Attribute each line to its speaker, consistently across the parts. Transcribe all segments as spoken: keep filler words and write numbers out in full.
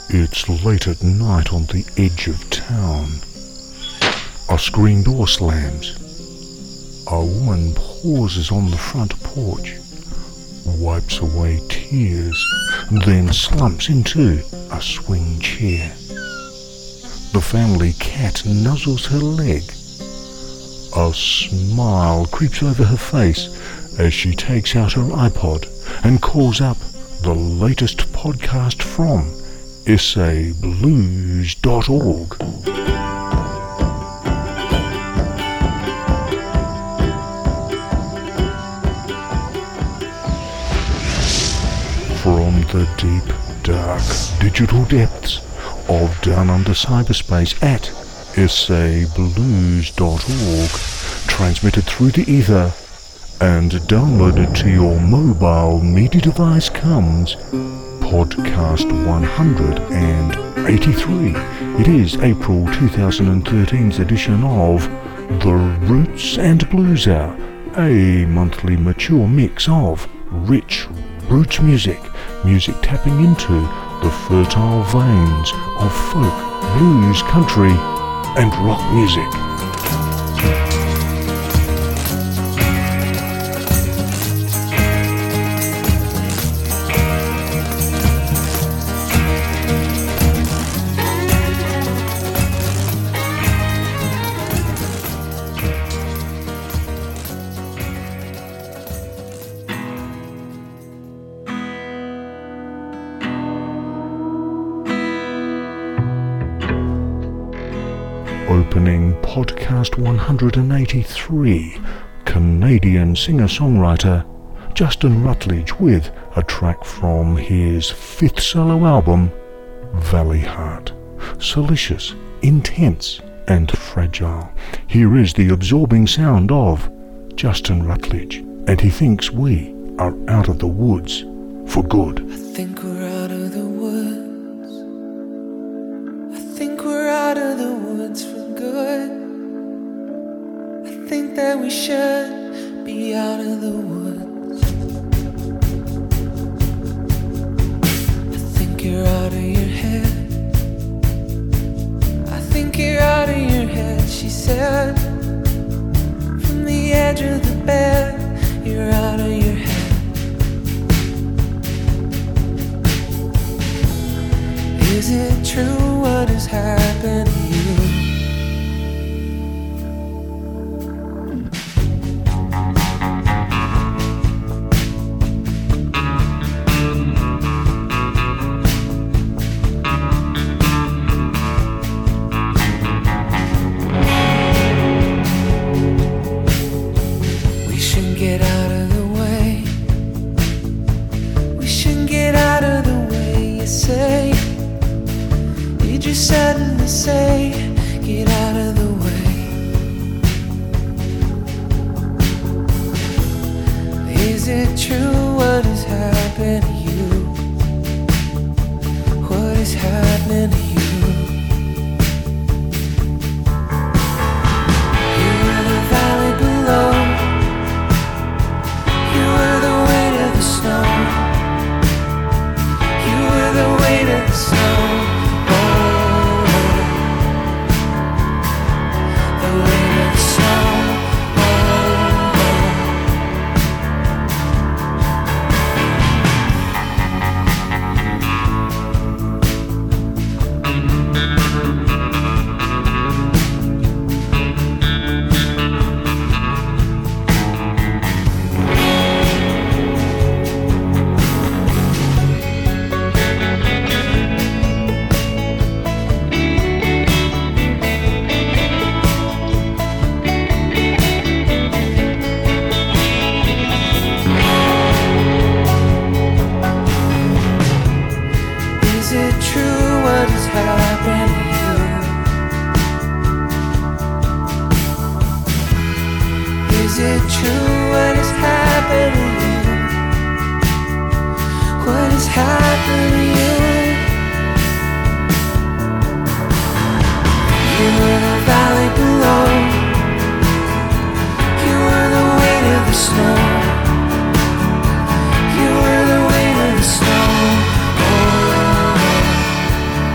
Speaker 1: It's late at night on the edge of town. A screen door slams. A woman pauses on the front porch, wipes away tears, then slumps into a swing chair. The family cat nuzzles her leg. A smile creeps over her face as she takes out her iPod and calls up the latest podcast from S A blues dot org. From the deep, dark, digital depths of Down Under Cyberspace at S A blues dot org, transmitted through the ether and downloaded to your mobile media device comes Podcast one hundred eighty-three. It is April twenty thirteen's edition of The Roots and Blues Hour, a monthly mature mix of rich roots music, music tapping into the fertile veins of folk, blues, country, and rock music. Opening Podcast one hundred eighty-three, Canadian singer-songwriter Justin Rutledge with a track from his fifth solo album, Valley Heart. Silicious, intense, and fragile. Here is the absorbing sound of Justin Rutledge, and he thinks we are out of the woods for good.
Speaker 2: I think we're out of the woods. I think we're out of the woods for good. I think that we should be out of the woods. I think you're out of your head. I think you're out of your head, she said. From the edge of the bed, you're out of your head. Is it true what has happened to you? We shouldn't get out of the way. We shouldn't get out of the way, you say. Did you suddenly say, get out of the way? Is it true what has happened to you? What is happening to you? You were the valley below. You were the weight of the snow. You were the weight of the snow. Is it true what has happened to you? What has happened to you? You were the valley below. You were the weight of the snow. You were the weight of the snow. Oh.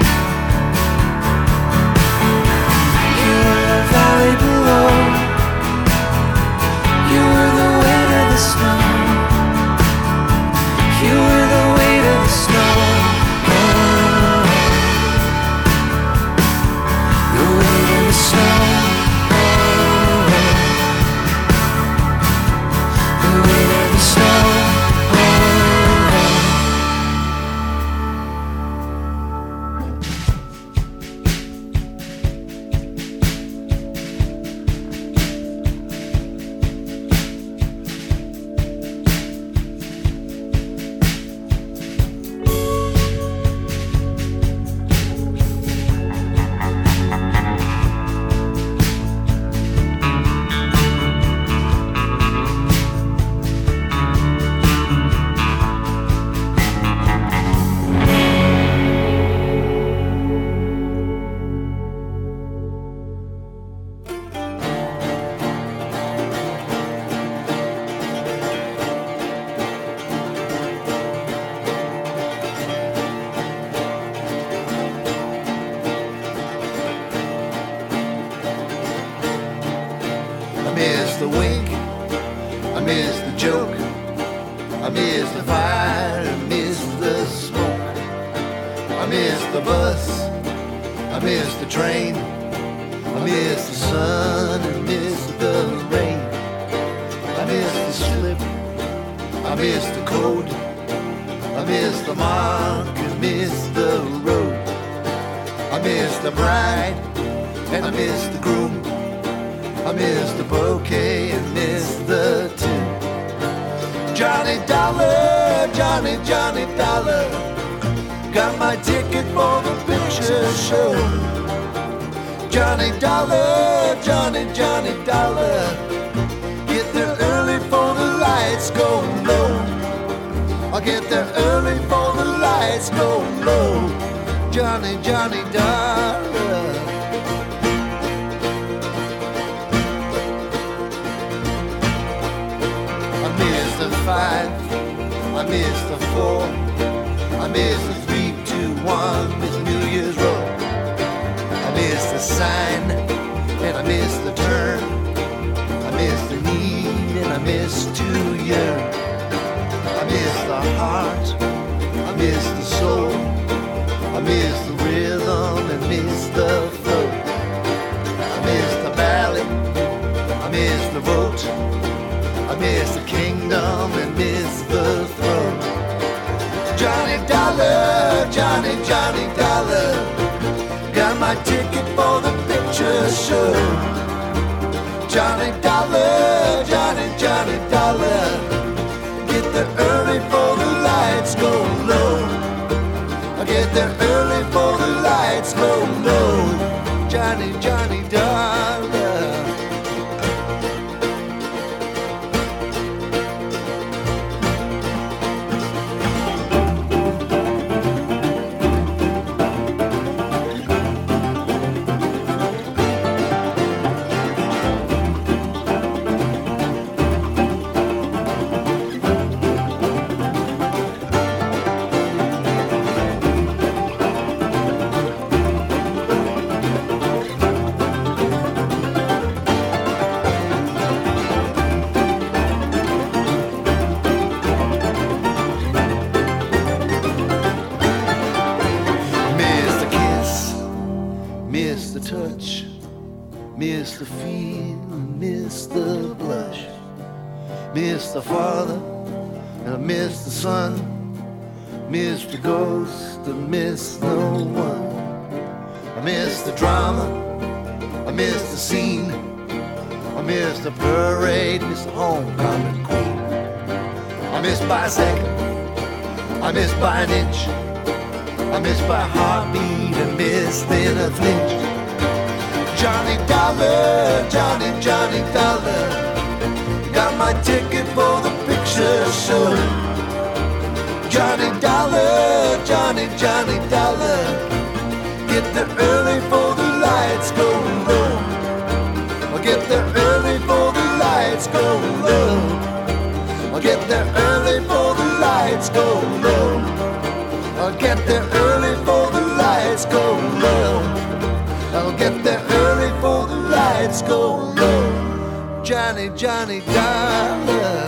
Speaker 3: miss the bus, I miss the train, I miss the sun, I miss the rain, I miss the slip, I miss the code, I miss the mark, I miss the road, I miss the bride, and I miss the groom, I miss the bouquet, and miss the tune. Johnny Dollar, Johnny, Johnny Dollar, got my ticket for the picture show. Johnny Dollar, Johnny, Johnny Dollar, get there early for the lights go low. I'll get there early for the lights go low. Johnny, Johnny Dollar. I miss the five, I miss the four, I miss the three, two, one, miss New Year's Road. I miss the sign, and I miss the turn, I miss the need, and I miss to yearn. I miss the heart, I miss the soul, I miss the rhythm, and miss the flow. I miss the ballad, I miss the vote, I miss the kingdom, and miss the throne. Johnny Dollar, Johnny, Johnny Dollar, got my ticket for the picture show. Johnny Dollar, Johnny, Johnny Dollar, get there early for the lights go low. I get there early for the lights go low. Johnny, Johnny Dollar. Miss the feel, miss the blush, miss the father, and I miss the son, miss the ghost, and miss no one. I miss the drama, I miss the scene, I miss the parade, miss the homecoming queen. I miss by a second, I miss by an inch, I miss by a heartbeat, I miss in a flinch. Johnny Dollar, Johnny, Johnny Dollar, got my ticket for the picture show. Johnny Dollar, Johnny, Johnny Dollar, get there early for the lights go low. I'll get there early for the lights go low. I'll get there early for the lights go low. I'll get there early for the lights go low. I'll get there early for the lights go low. Johnny, Johnny Dollar.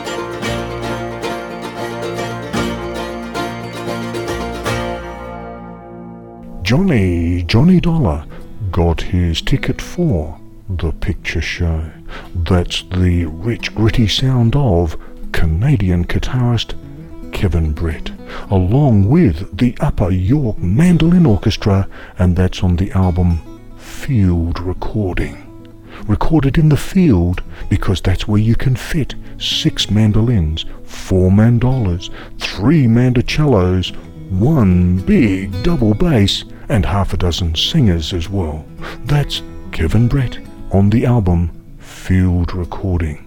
Speaker 1: Johnny, Johnny Dollar got his ticket for the picture show. That's the rich, gritty sound of Canadian guitarist Kevin Brett, along with the Upper York Mandolin Orchestra, and that's on the album Field Recording. Recorded in the field because that's where you can fit six mandolins, four mandolas, three mandocellos, one big double bass, and half a dozen singers as well. That's Kevin Brett on the album Field Recording.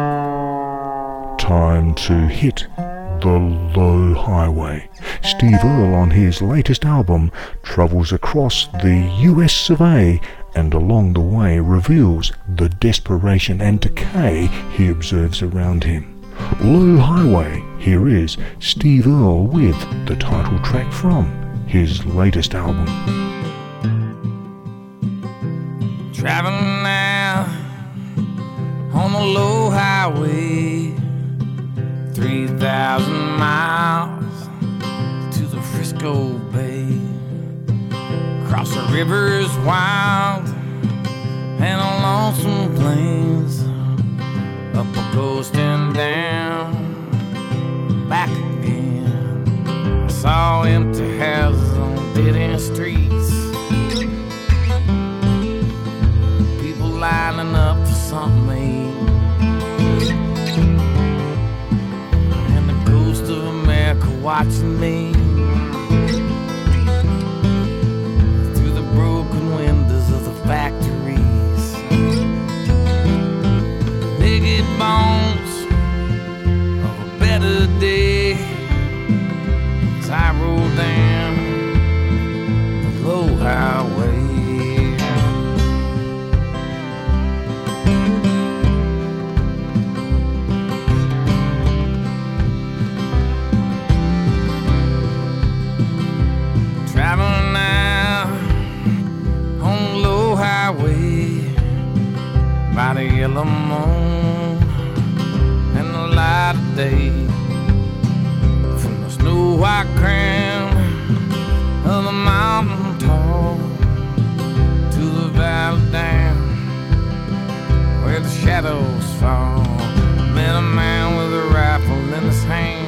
Speaker 1: Time to hit the low highway. Steve Earle on his latest album travels across the U S of A and along the way reveals the desperation and decay he observes around him. Low Highway, here is Steve Earle with the title track from his latest album.
Speaker 2: Traveling now on the low highway, three thousand miles to the Frisco Bay.
Speaker 4: Across the rivers wild and on lonesome plains, up a coast and down, back again. I saw empty houses on dead-end streets, people lining up for something to eat, and the ghost of America watching me through the broken windows of the factories. Naked bones of a better day as I roll down the low highway. Traveling now on the low highway by the yellow moon and the light of day, from the snow white crown of the mountain tall to the valley down where the shadows fall. Met a man with a rifle in his hand,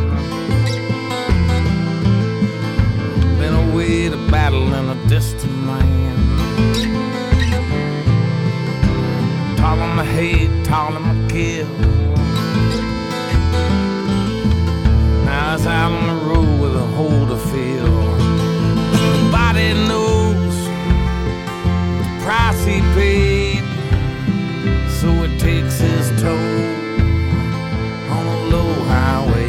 Speaker 4: been away to battle in a distant land. Tall on my head, tall on my kill. Now it's out on the road with a hole to fill. Nobody knows the price he paid, so it takes his toll on a low highway.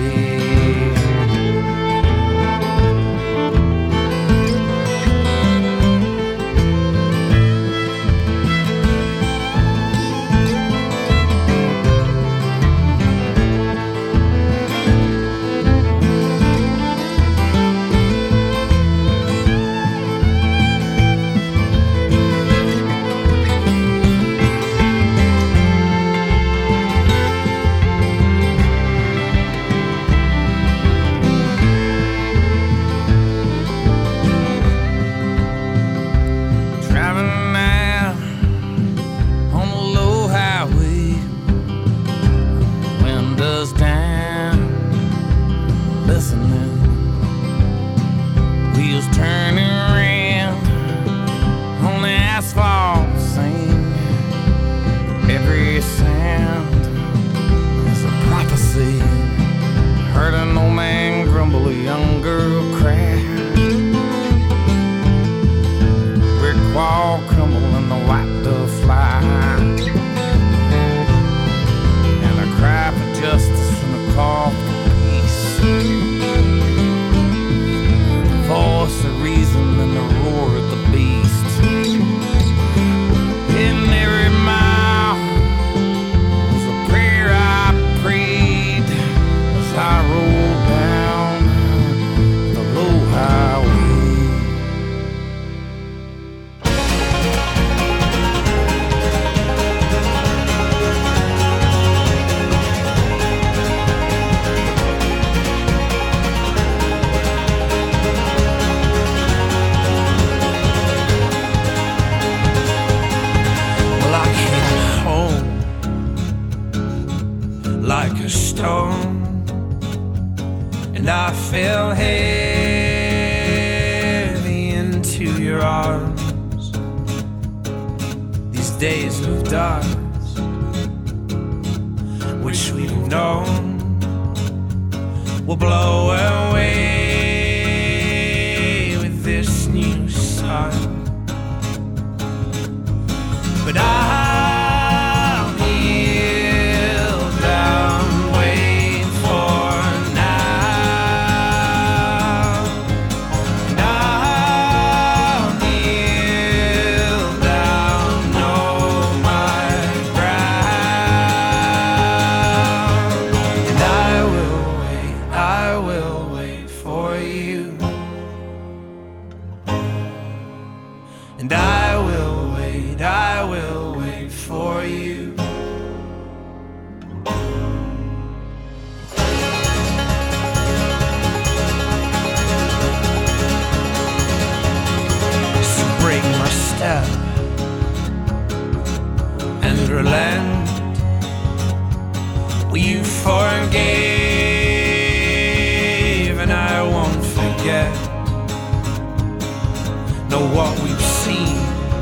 Speaker 4: know what we've seen,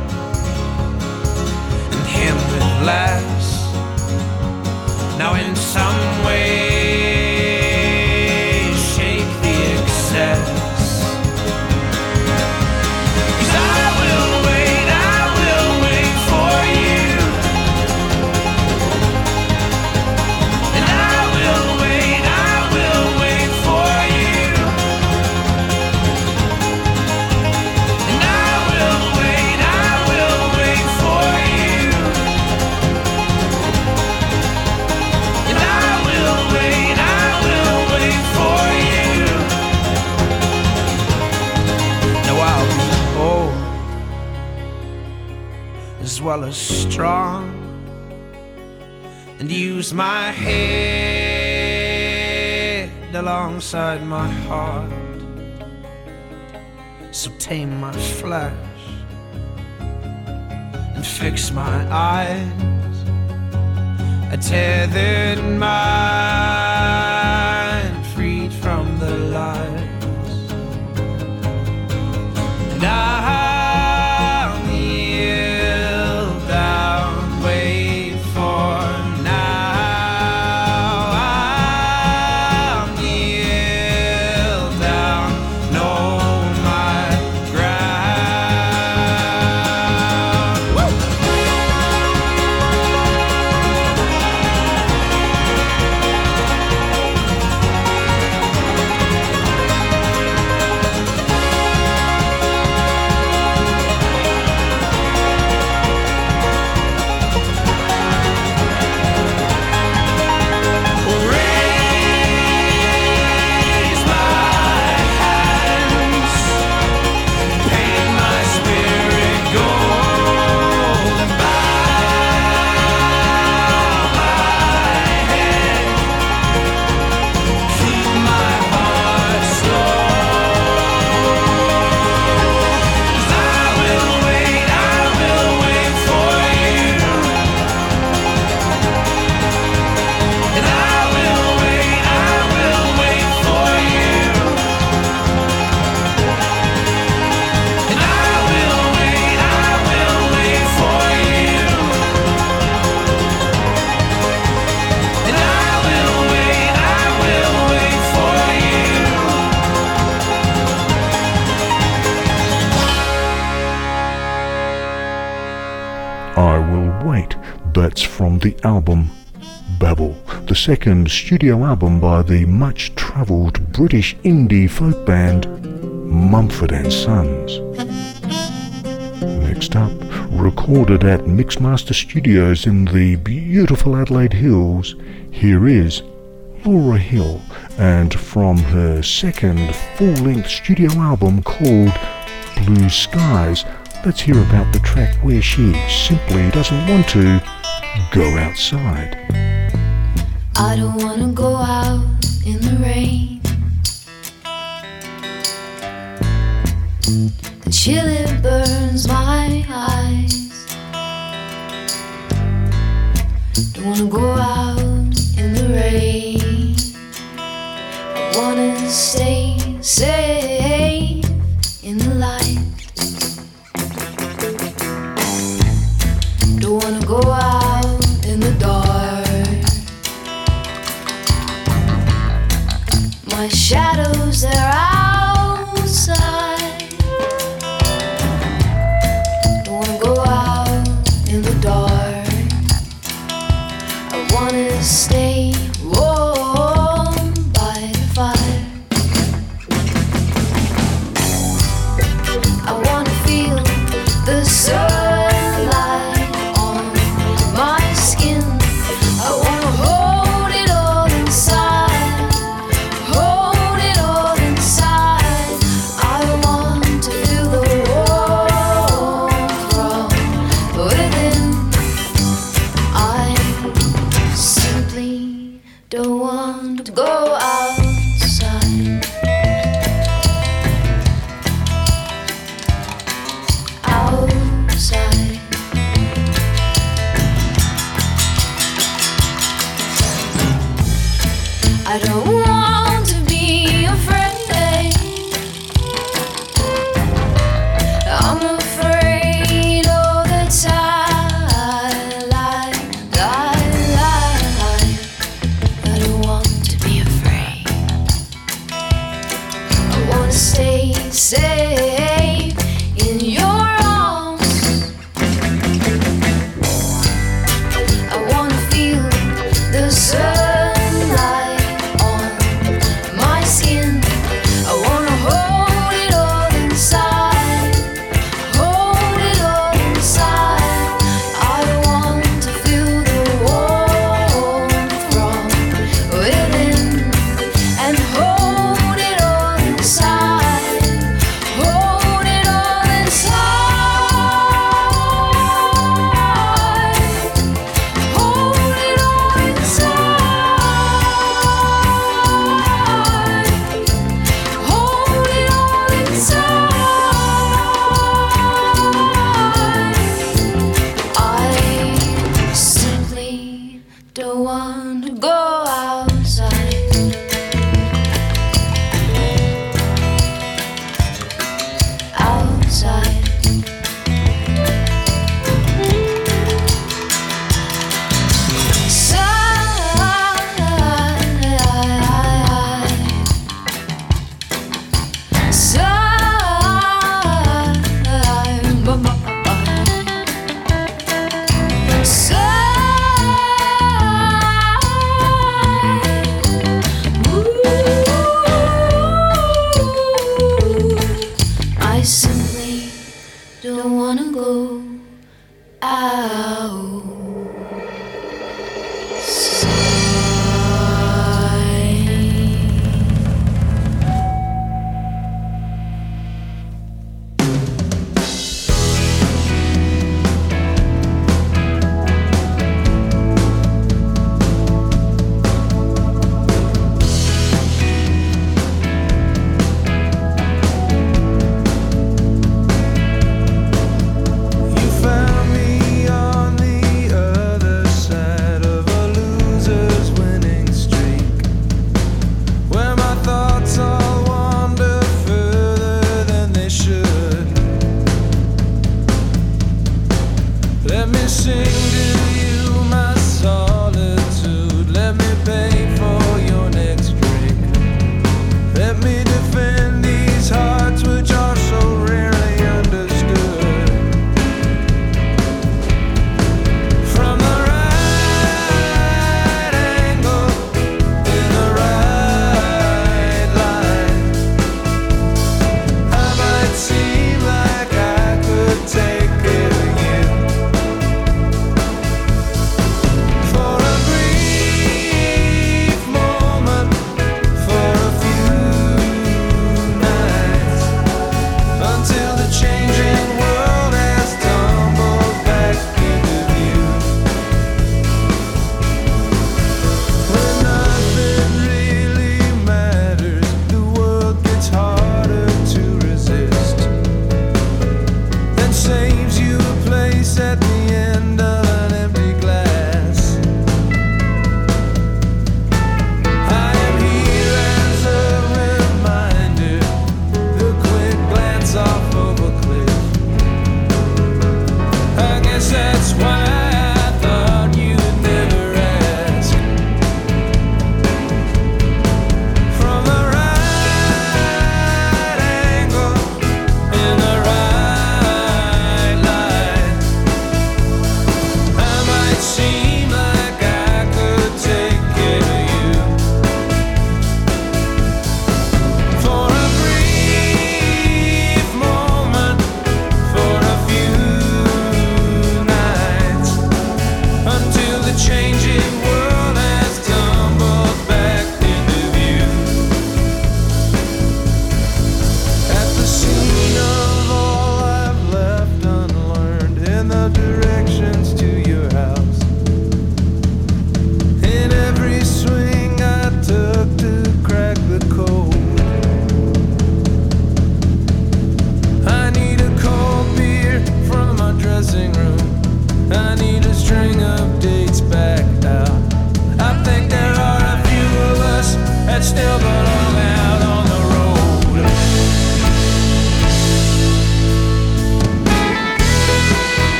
Speaker 4: and him with less. Now in some way shake the excess. As well as strong, and use my head alongside my heart. So tame my flesh and fix my eyes, a tethered mind freed from the lies. And I
Speaker 1: That's from the album Babel, the second studio album by the much-travelled British indie folk band Mumford and Sons. Next up, recorded at Mixmaster Studios in the beautiful Adelaide Hills, here is Laura Hill, and from her second full-length studio album called Blue Skies, let's hear about the track where she simply doesn't want to go outside.
Speaker 5: I don't wanna go out in the rain. The chill, it burns my eyes. Don't wanna go out in the rain. I wanna stay safe in the light. Don't wanna go out in the dark. My shadows, they're outside. Don't wanna go out in the dark. I wanna stay warm by the fire. I wanna feel the sunlight on my skin. I wanna hold it all inside, hold it all inside. I want to feel the warmth from within. I simply don't want to go outside. Outside. I don't want to be afraid. stay safe in your arms. I wanna feel the sunlight on my skin. I wanna hold it all inside, hold it all inside. I want to feel the warmth from within and hold it all inside, hold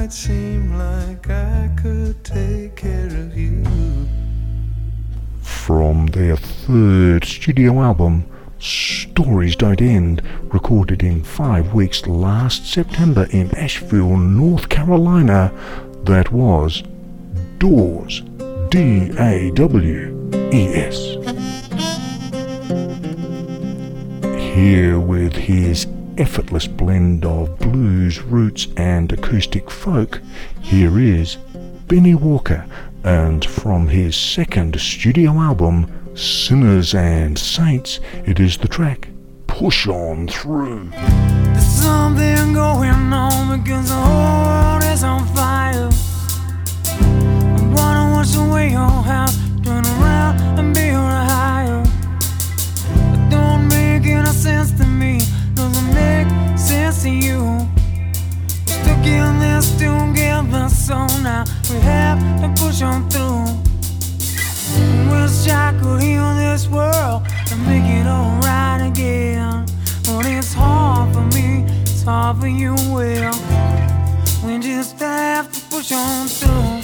Speaker 2: might seem like I could take care of you.
Speaker 1: From their third studio album, Stories Don't End, recorded in five weeks last September in Asheville, North Carolina, that was Dawes, D A W E S. Here with his effortless blend of blues, roots and acoustic folk, here is Benny Walker, and from his second studio album, Sinners and Saints, it is the track Push On Through.
Speaker 2: There's something going on because the whole world is on fire. I wanna wash away your house, turn around and build a higher. It don't make any sense to me, doesn't make sense to you. We're stuck in this together, so now we have to push on through. Wish I could heal this world and make it alright again, but it's hard for me, it's hard for you. Well, we just have to push on through.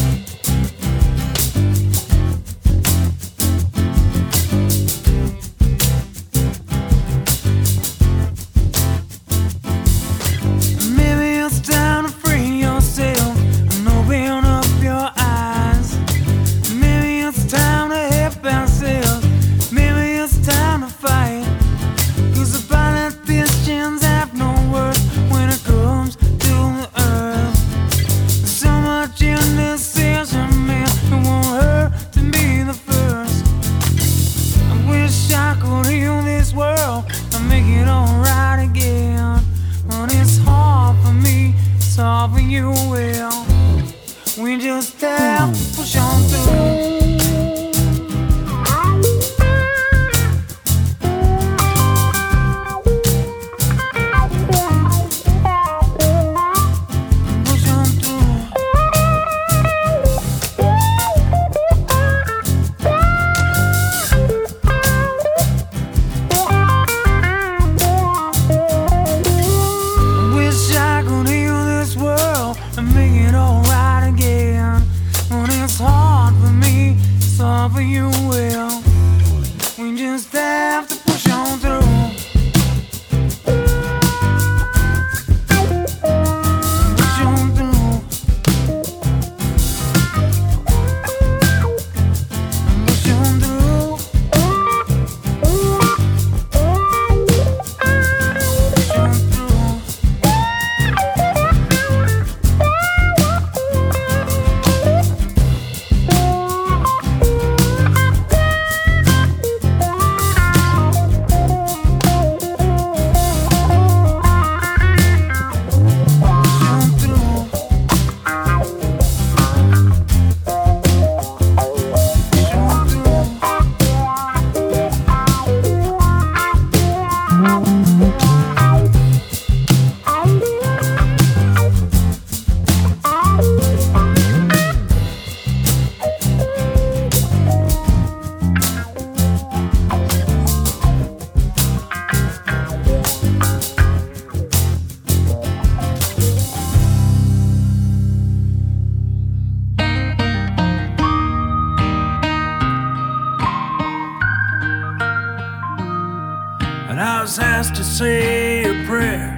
Speaker 6: Say a prayer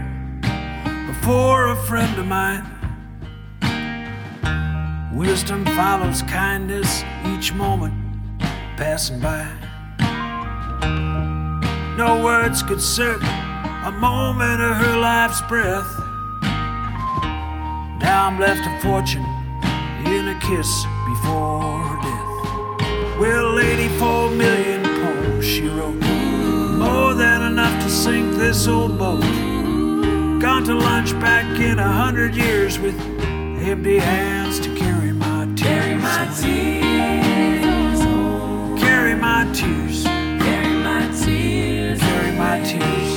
Speaker 6: before a friend of mine. Wisdom follows kindness each moment passing by. No words could serve a moment of her life's breath. Now I'm left a fortune in a kiss before her death. Well, eighty-four million poems she wrote, more than enough to sink this old boat. Gone to lunch back in a hundred years with empty hands to carry my tears.
Speaker 2: Carry my tears.
Speaker 6: Carry my tears.
Speaker 2: Carry my tears.
Speaker 6: Carry my tears.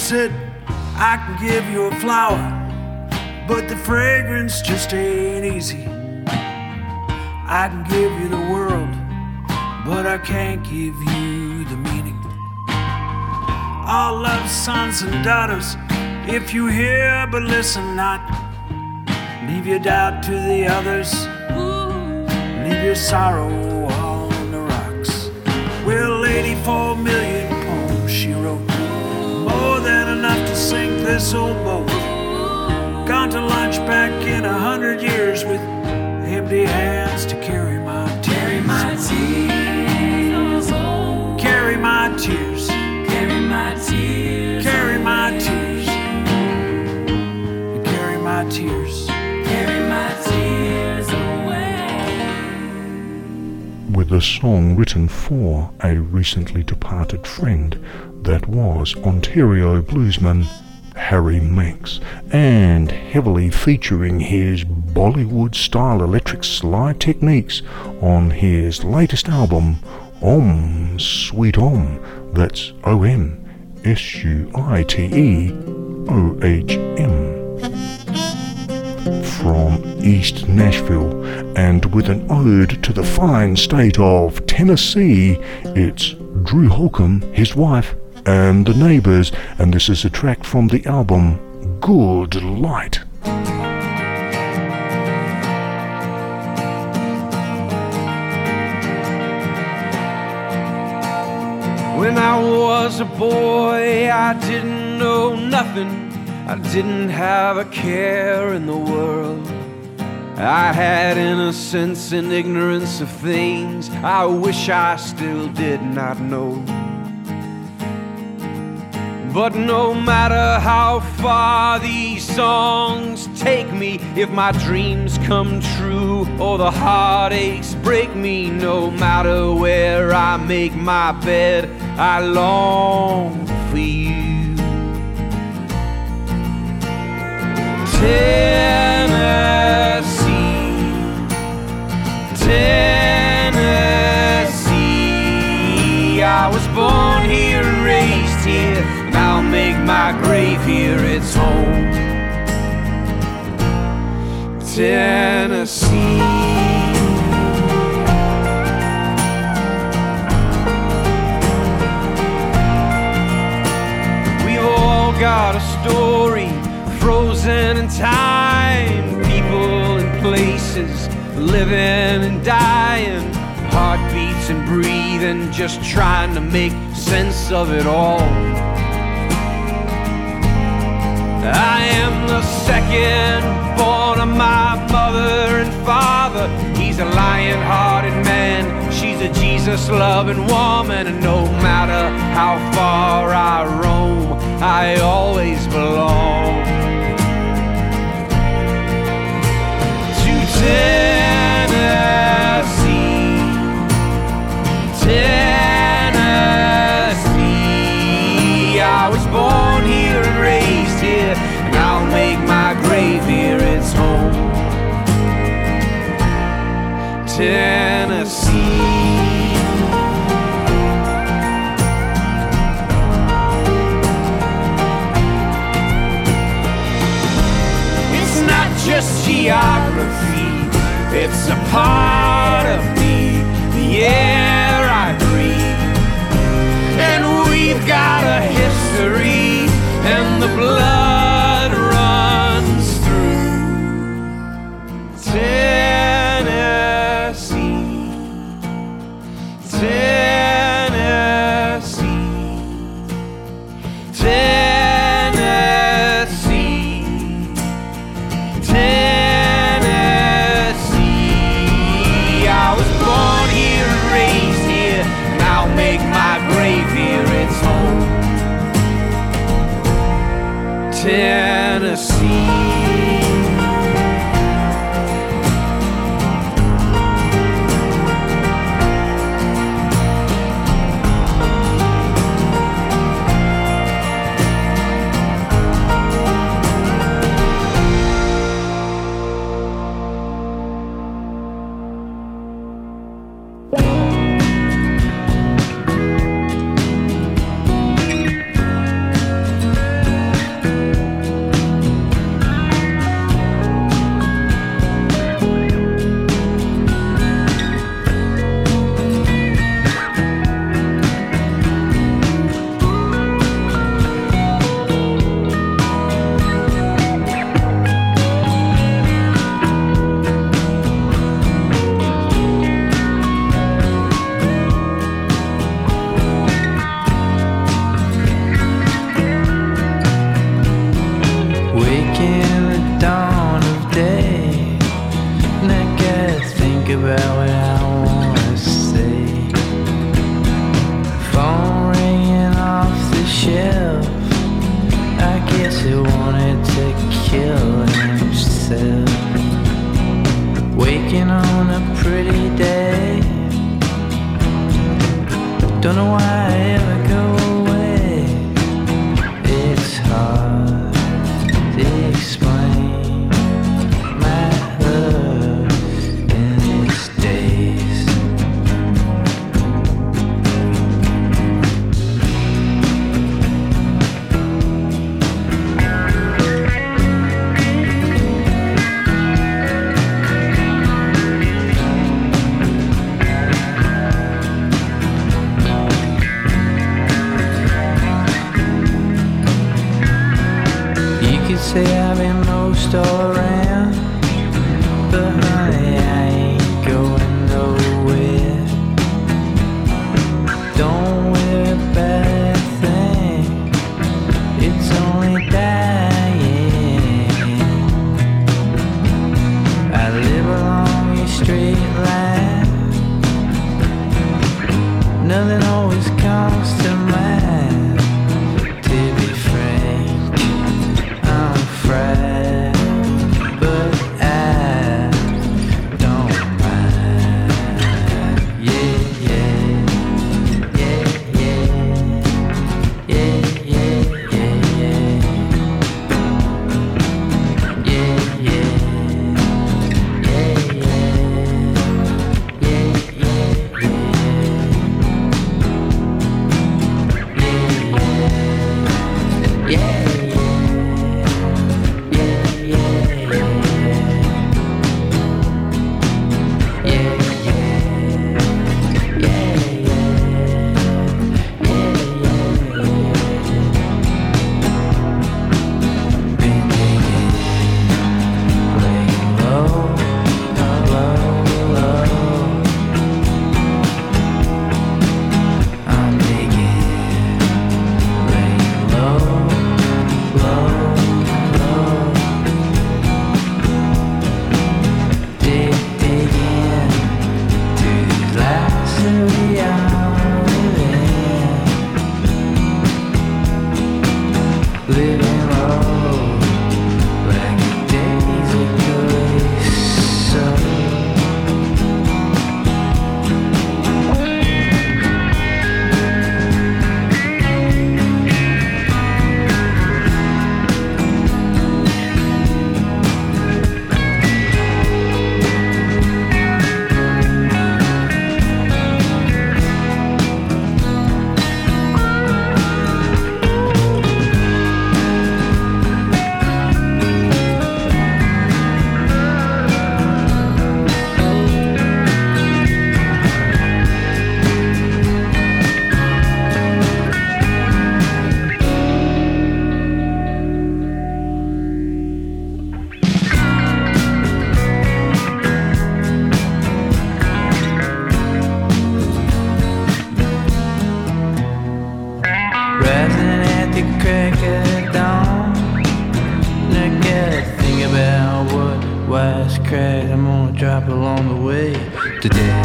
Speaker 6: said, I can give you a flower, but the fragrance just ain't easy. I can give you the world, but I can't give you the meaning. All love sons and daughters, if you hear but listen not, leave your doubt to the others, leave your sorrow on the rocks. Well, eighty-four million poems she wrote, more than enough to sink this old boat. Gone to lunch back in a hundred years with empty hands to carry my tears.
Speaker 2: Carry my tears.
Speaker 6: Carry my tears.
Speaker 2: Carry my tears.
Speaker 6: Carry my tears. Carry my tears.
Speaker 2: Carry my tears away.
Speaker 1: With a song written for a recently departed friend that was Ontario bluesman Harry Manx, and heavily featuring his Bollywood-style electric slide techniques on his latest album, Om Sweet Om, that's O M S U I T E O H M. From East Nashville, and with an ode to the fine state of Tennessee, it's Drew Holcomb, his wife, and the neighbors, and this is a track from the album Good Light.
Speaker 7: When I was a boy, I didn't know nothing. I didn't have a care in the world. I had innocence and ignorance of things I wish I still did not know. But no matter how far these songs take me, if my dreams come true or the heartaches break me, no matter where I make my bed, I long for you. Tennessee, Tennessee, I was born here and raised here, and I'll make my grave here its home. Tennessee. We've all got a story frozen in time, people and places, living and dying, heartbeats and breathing, just trying to make sense of it all. I am the second born of my mother and father. He's a lion-hearted man, she's a Jesus-loving woman, and no matter how far I roam, I always belong Tennessee, Tennessee. I was born here and raised here, and I'll make my grave here its home. Tennessee. It's not just geography, it's a part of me, the air I breathe. And we've got a history, and the blood runs through Tennessee, Tennessee, Tennessee, Tennessee. Make my grave here its home. Tennessee.
Speaker 2: Don't know why I ever go away. It's hard to explain my love in its days. Say I've been most all around, but honey, I ain't going nowhere. Don't worry about a thing, it's only dying. I live along your straight line, nothing always comes to mind. To be frank, I'm afraid, but I don't mind. Yeah, yeah, yeah, yeah, yeah, yeah, yeah, yeah, yeah, yeah, yeah, yeah, yeah, yeah. Rising at the crack of dawn, I gotta think about what wise crack I'm gonna drop along the way today.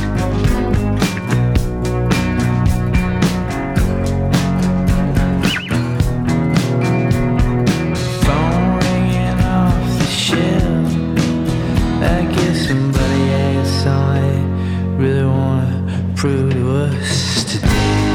Speaker 2: Phone ringing off the shelf, I guess somebody has something they really wanna prove to us today.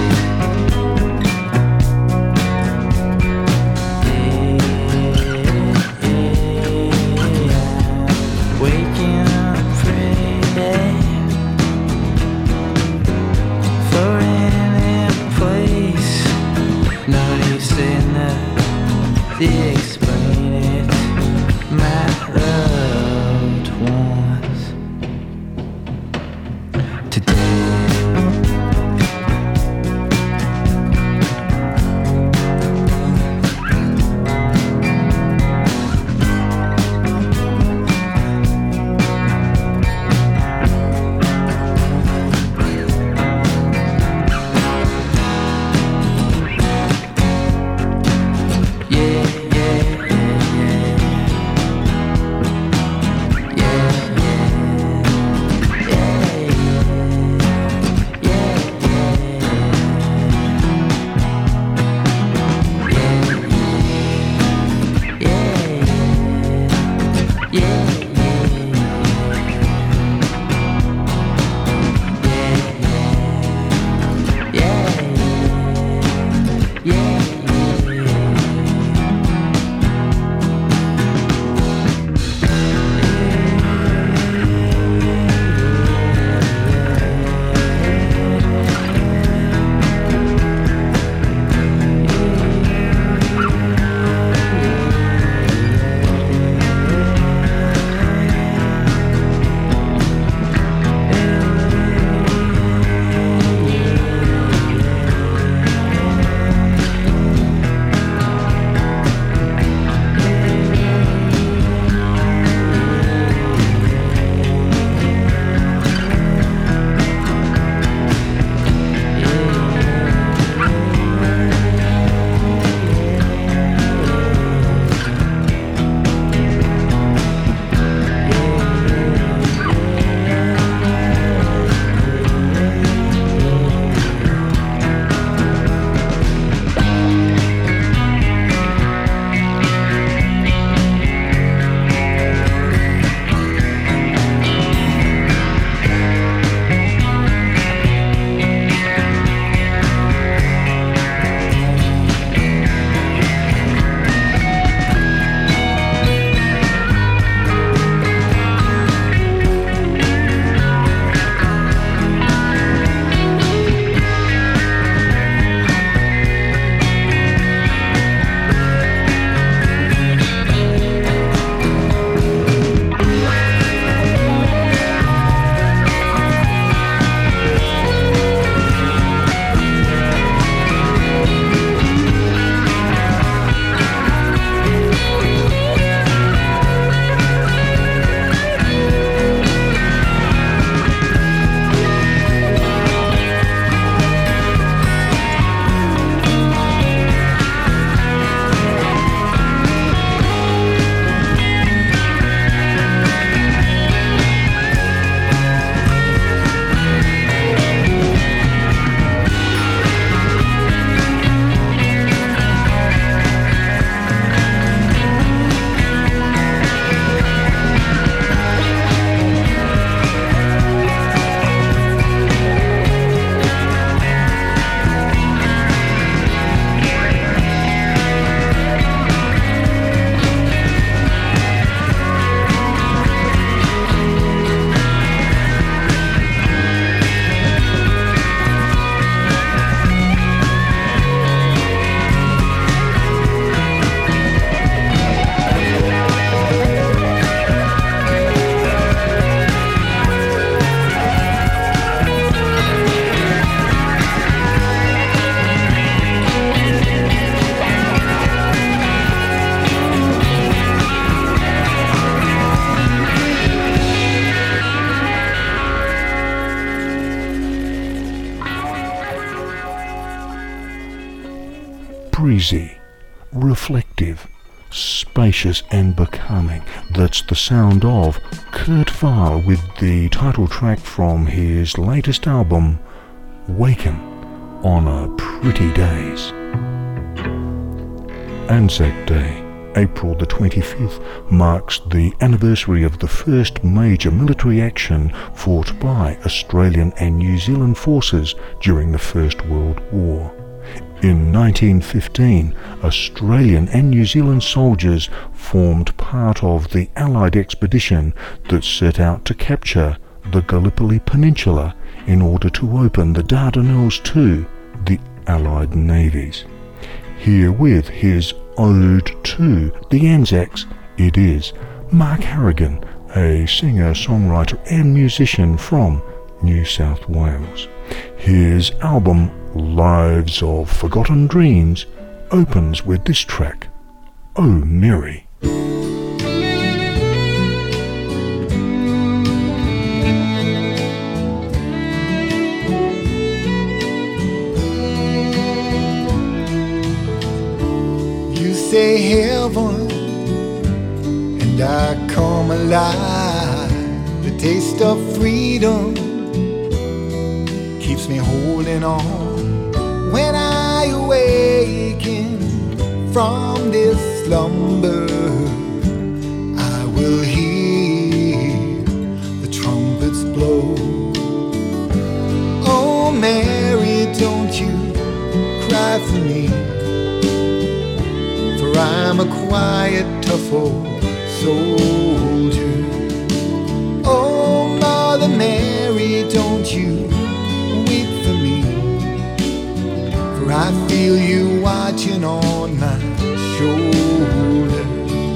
Speaker 2: To explain it, my loved ones. Today
Speaker 1: breezy, reflective, spacious and becoming. That's the sound of Kurt Weill with the title track from his latest album, Waken on a Pretty Days. Anzac Day, April the twenty-fifth, marks the anniversary of the first major military action fought by Australian and New Zealand forces during the First World War. In nineteen fifteen, Australian and New Zealand soldiers formed part of the Allied expedition that set out to capture the Gallipoli Peninsula in order to open the Dardanelles to the Allied navies. Herewith his ode to the Anzacs, it is Mark Harrigan, a singer, songwriter and musician from New South Wales. His album Lives of Forgotten Dreams opens with this track, Oh Mary.
Speaker 8: You say heaven and I come alive. The taste of freedom keeps me holding on. When I awaken from this slumber, I will hear the trumpets blow. Oh Mary, don't you cry for me, for I'm a quiet, tough old soldier. Oh Mother Mary, don't you weep for me, for I feel you watching on my shoulder.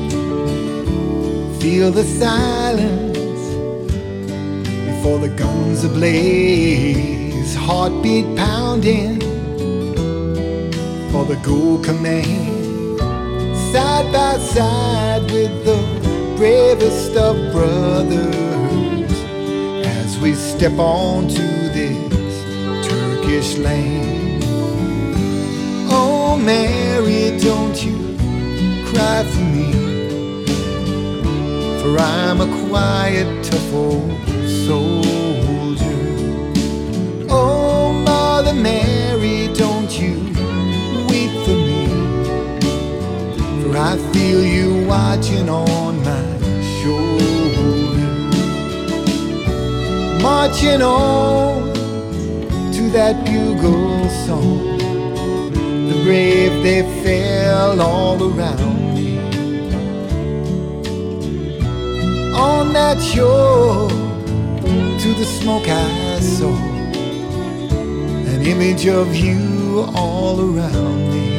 Speaker 8: Feel the silence before the guns ablaze, heartbeat pounding for the go command, side by side with the bravest of brothers, as we step onto this Turkish land. Oh Mary, don't you cry for me, for I'm a quiet, tough old soldier. Oh Mother Mary, don't you weep for me, for I feel you watching on my shoulder. Marching on to that bugle song, the brave they fell all around me. On that shore, to the smoke I saw an image of you all around me.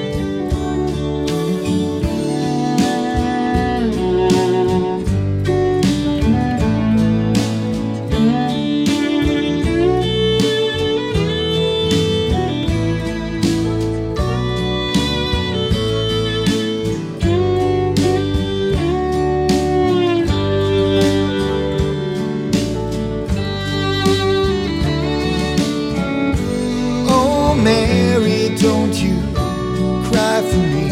Speaker 8: Mary, don't you cry for me,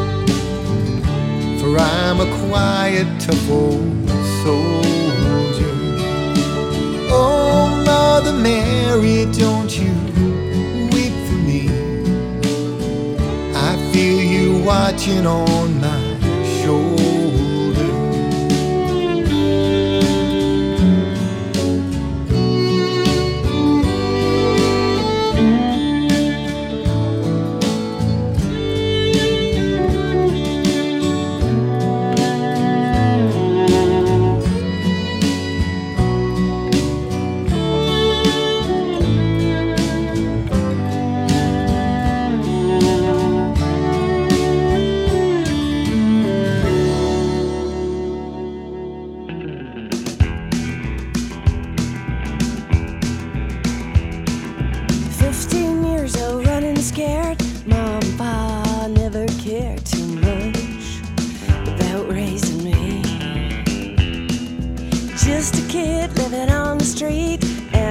Speaker 8: for I'm a quiet, tough old soldier. Oh Mother Mary, don't you weep for me, I feel you watching on my shoulder.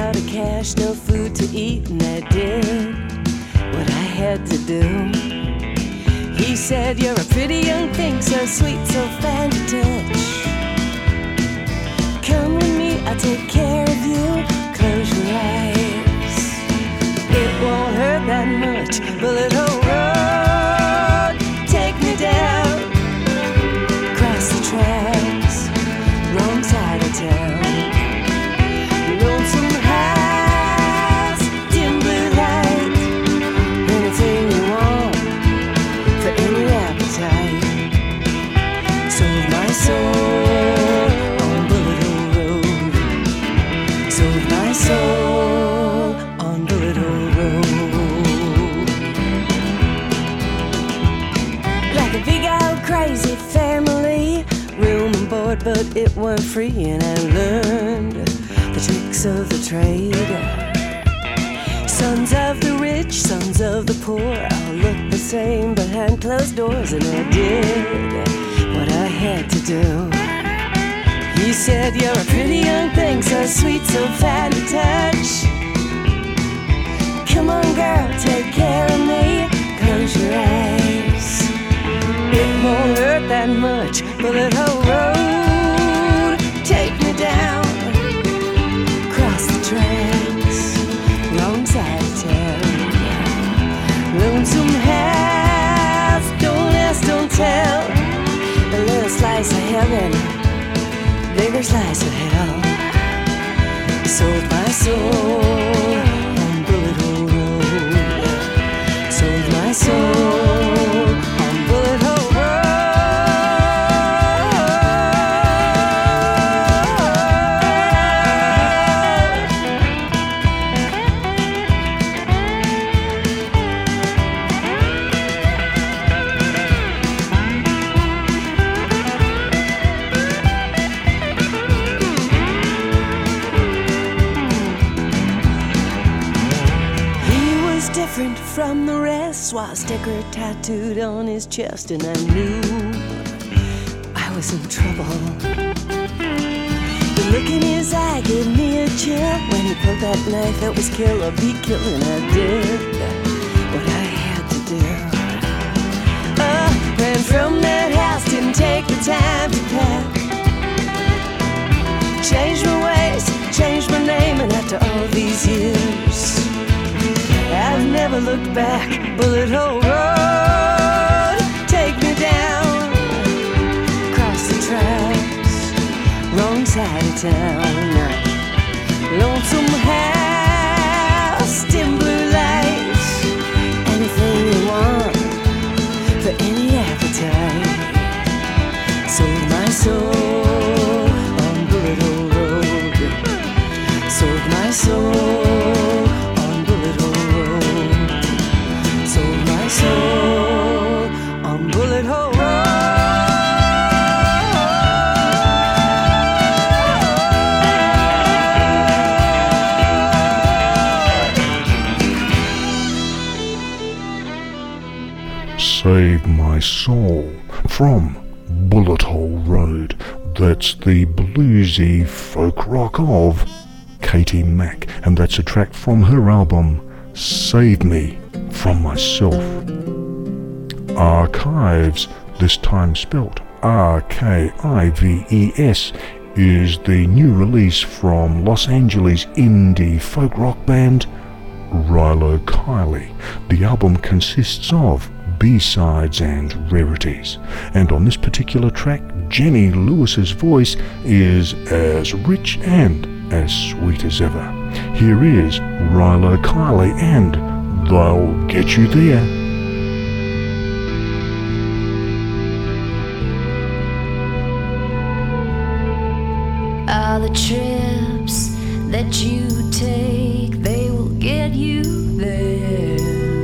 Speaker 2: No food to eat, and I did what I had to do.
Speaker 9: said you're a pretty young thing, so sweet, so fine to touch. Come with me, I'll take care of you. Close your eyes. It won't hurt that much. Bullet hole road, take me down. Cross the tracks, wrong side of town. Lonesome house, dim blue light. Anything you want for any appetite. Sold my soul on Bullet Hole Road. Sold my soul on Bullet Hole Road. Like a big old crazy family, room and board, but it weren't free, and I learned the tricks of the trade. Sons of the rich, sons of the poor, all look the same behind closed doors, and I did what I had to do. He said, you're a pretty young thing, so sweet, so fine to touch. Come on, girl, take care of me. Close your eyes. It won't hurt that much. Bullet Hole Road, take me down. Cross the tracks, wrong side of town. Lonesome house, don't ask, don't tell. A little slice of heaven, bigger slice of hell. Sold my soul on Bullet Hole Road. Sold my soul on Bullet Hole Road. Different from the rest, swastika tattooed on his chest, and I knew I was in trouble. The look in his eye gave me a chill when he pulled that knife that was kill or be killing. I did what I had to do. Uh, ran from that house, didn't take the time to pack. Changed my ways, changed my name, and after all these years, I've never looked back. Bullet Hole Road, take me down. Cross the tracks, wrong side of town. Lonesome house, dim blue lights. Anything you want for any appetite. Sold my soul on Bullet Hole Road. Sold my soul. Soul on Bullet Hole Road.
Speaker 1: Save My Soul from Bullet Hole Road. That's the bluesy folk rock of Katie Mack, and that's a track from her album Save Me From Myself. Archives, this time spelt R K I V E S, is the new release from Los Angeles indie folk rock band Rilo Kiley. The album consists of B-sides and rarities, and on this particular track, Jenny Lewis's voice is as rich and as sweet as ever. Here is Rilo Kiley and They'll Get You There.
Speaker 5: All the trips that you take, they will get you there.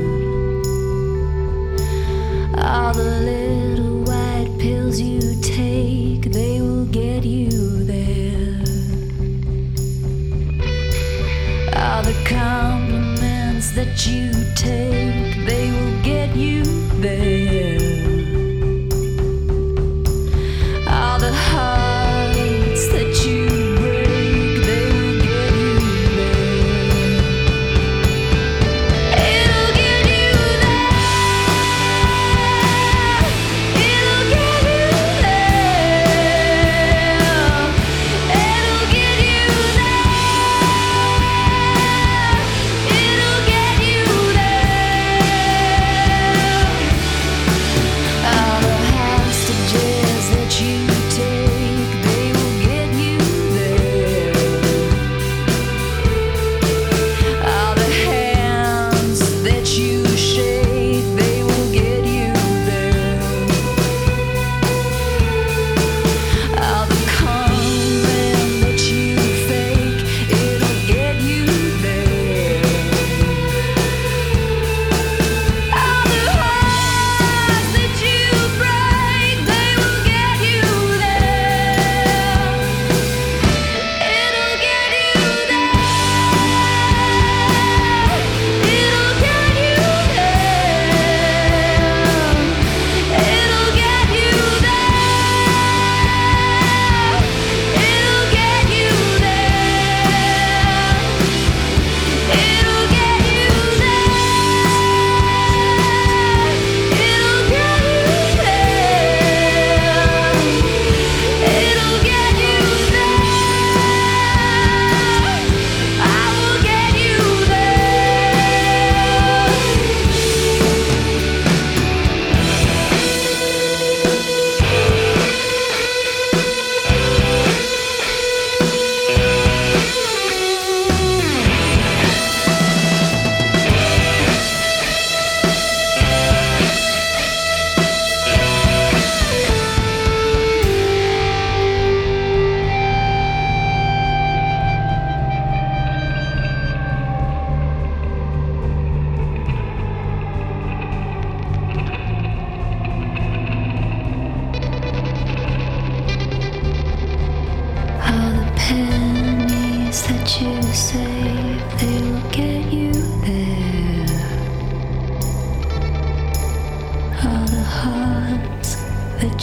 Speaker 5: All the little white pills you take, they will get you there. All the compliments that you take, they will get you there. All the hearts that you break, they will get you there. It'll get you there.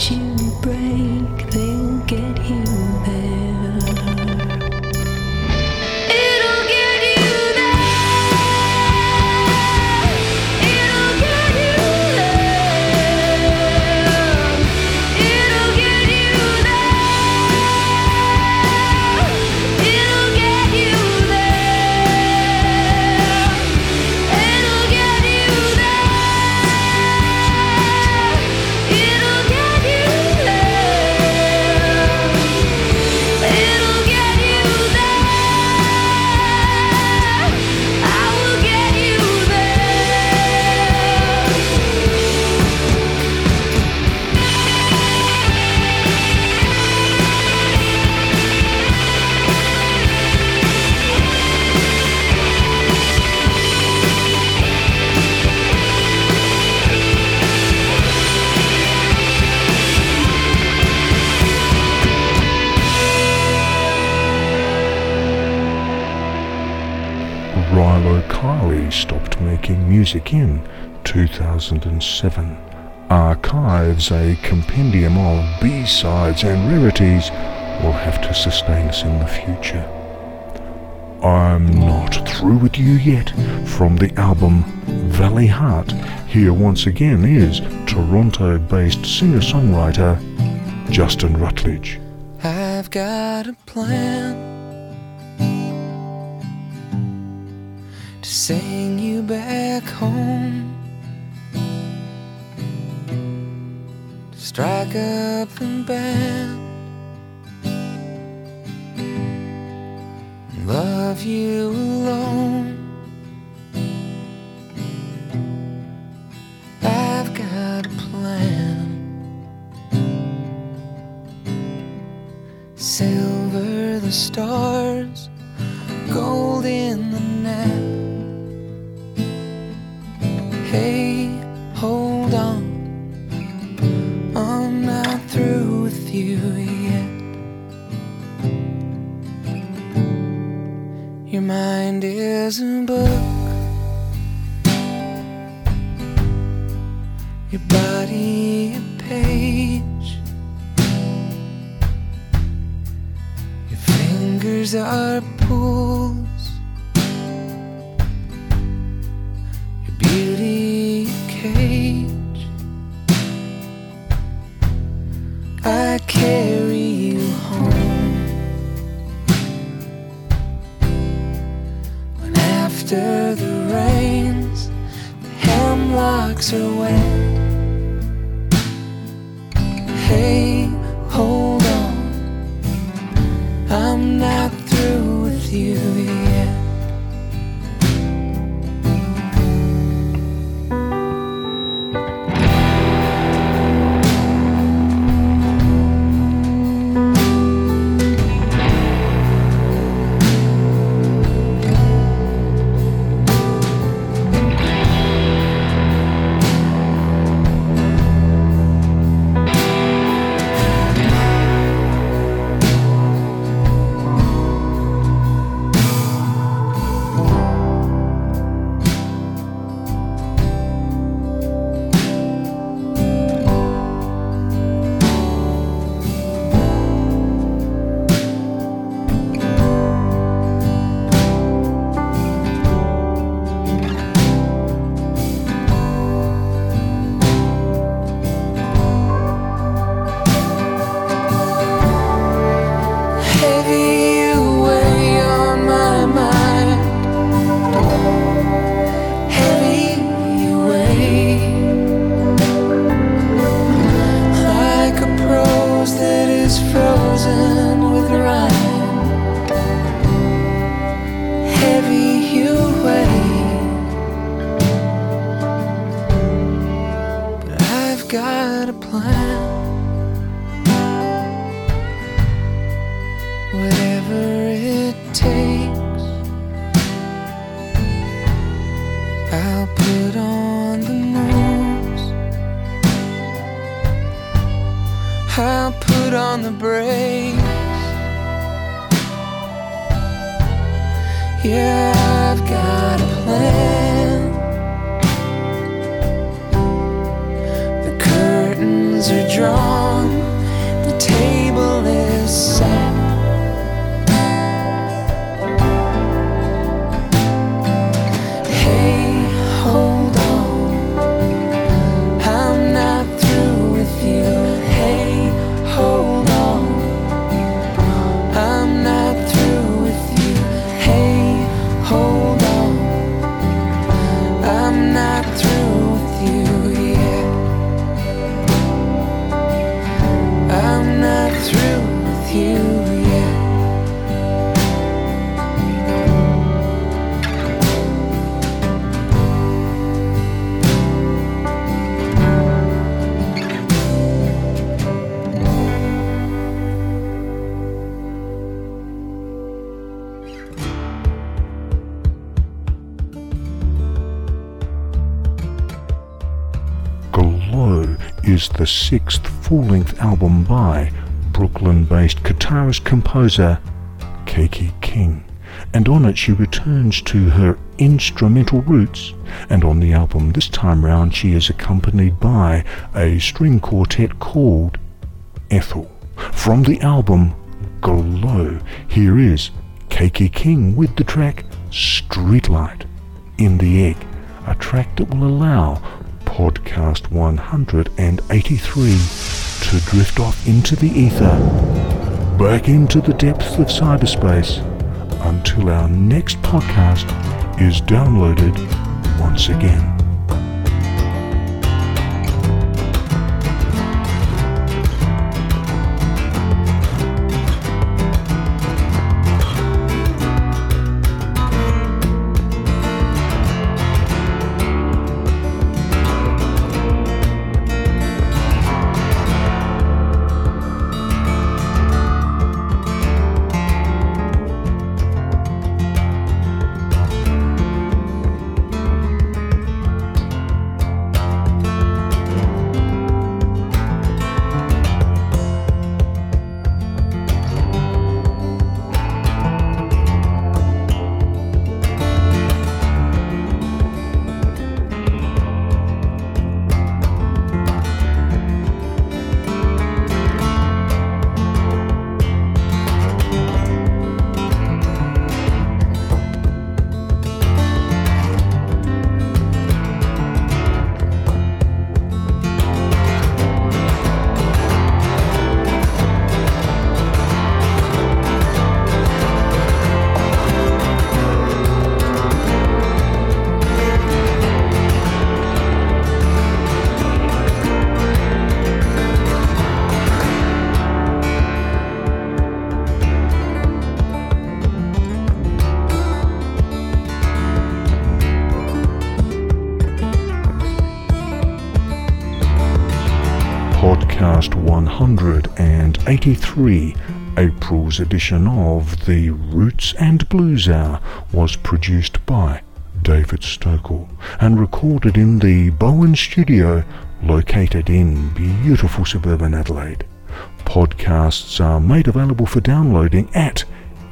Speaker 5: let you break, they'll get you there. It'll get you there. It'll get you there. It'll get you there. It'll get you there. It'll get you there. It'll get you there. It'll get you there. I will get you
Speaker 1: Rilo Kiley stopped making music in two thousand seven. Archives, a compendium of B-sides and rarities, will have to sustain us in the future. I'm Not Through With You Yet from the album Valley Heart. Here once again is Toronto-based singer-songwriter Justin Rutledge.
Speaker 2: I've got a plan to sing you back home, to strike up the band and love you alone. I've got a plan. Silver the stars, gold in the net. Hey, hold on, I'm not through with you yet. Your mind is a book, your body a page, your fingers are pools, your beauty a cage. I carry you home when after the rains the hemlocks are wet. Hey, hold on, I'm not through with you yet. Got a plan. Whatever it takes, I'll put on the moves, I'll put on the brakes. Yeah, I've got a plan. The curtains are drawn,
Speaker 1: is the sixth full-length album by Brooklyn-based guitarist-composer Keiki King, and on it she returns to her instrumental roots, and on the album this time round she is accompanied by a string quartet called Ethel. From the album Glow, here is Keiki King with the track Streetlight in the Egg, a track that will allow podcast one hundred eighty-three to drift off into the ether, back into the depths of cyberspace, until our next podcast is downloaded once again. Podcast one hundred eighty-three, April's edition of the Roots and Blues Hour, was produced by David Stokel and recorded in the Bowen Studio located in beautiful suburban Adelaide. Podcasts are made available for downloading at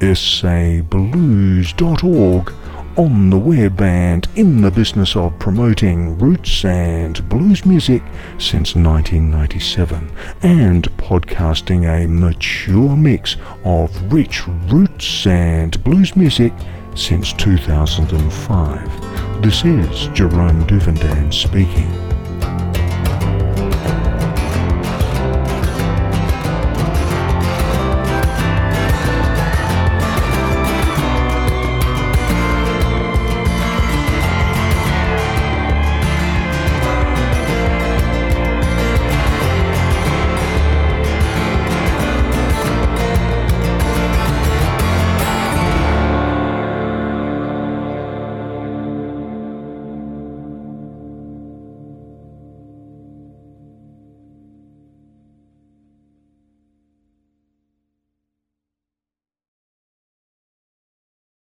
Speaker 1: s a blues dot org, on the web and in the business of promoting roots and blues music since nineteen ninety-seven, and podcasting a mature mix of rich roots and blues music since two thousand five. This is Jerome Duvendan speaking.